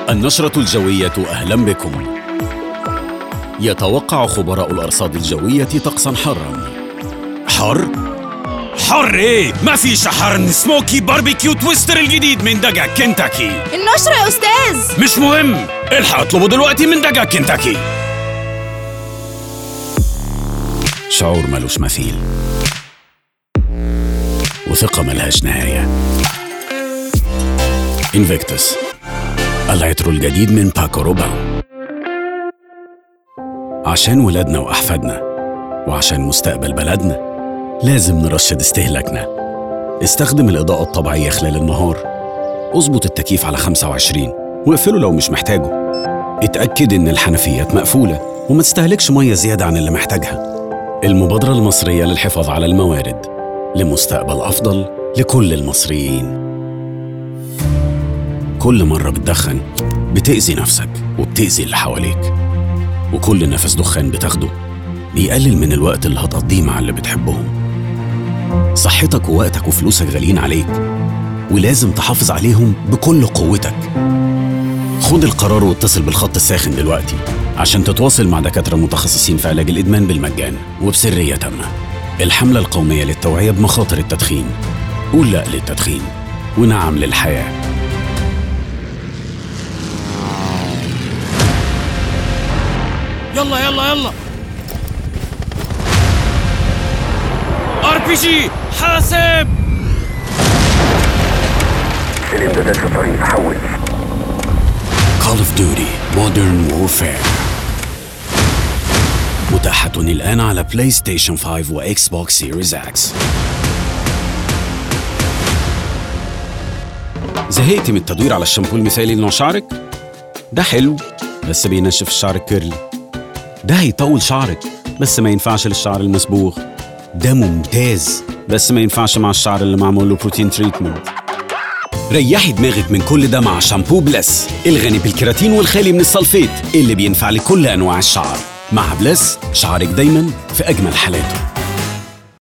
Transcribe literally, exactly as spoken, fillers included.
النشرة الجوية أهلاً بكم. يتوقع خبراء الأرصاد الجوية طقساً حاراً. حر؟ حر إيه؟ ما فيش حر. سموكي باربيكيو تويستر الجديد من دجاج كنتاكي. النشرة يا أستاذ. مش مهم، الحق اطلبه دلوقتي من دجاج كنتاكي. شعور ملوش مثيل، وثقة ملهاش نهاية. إنفيكتس، العطر الجديد من باكو روبان. عشان ولادنا وأحفادنا وعشان مستقبل بلدنا لازم نرشد استهلاكنا. استخدم الإضاءة الطبيعية خلال النهار. اظبط التكييف على خمسة وعشرين واقفله لو مش محتاجه. اتأكد إن الحنفيات مقفولة وما تستهلكش مية زيادة عن اللي محتاجها. المبادرة المصرية للحفاظ على الموارد لمستقبل أفضل لكل المصريين. كل مرة بتدخن بتأذي نفسك وبتأذي اللي حواليك، وكل نفس دخان بتاخده بيقلل من الوقت اللي هتقضيه مع اللي بتحبهم. صحتك ووقتك وفلوسك غاليين عليك، ولازم تحافظ عليهم بكل قوتك. خد القرار واتصل بالخط الساخن دلوقتي عشان تتواصل مع دكاترة متخصصين في علاج الإدمان بالمجان وبسرية تامة. الحملة القومية للتوعية بمخاطر التدخين. قول لأ للتدخين ونعم للحياة. يلا يلا يلا ار بي جي حاسب. الامدادات في الطريق. حول. Call of Duty Modern Warfare متاحة الآن على بلاي ستيشن خمسة وإكس بوكس سيريز إكس. زهقتي من التدوير على الشامبو المثالي لنوع شعرك؟ ده حلو بس بينشف الشعر الكيرلي. ده هيطول شعرك بس ما ينفعش للشعر المصبوغ. ده ممتاز بس ما ينفعش مع الشعر اللي معمول له بروتين تريتمنت. ريحي دماغك من كل ده مع شامبو بلس الغني بالكيراتين والخالي من السلفيت اللي بينفع لكل أنواع الشعر. مع بلس شعرك دايماً في أجمل حالاته.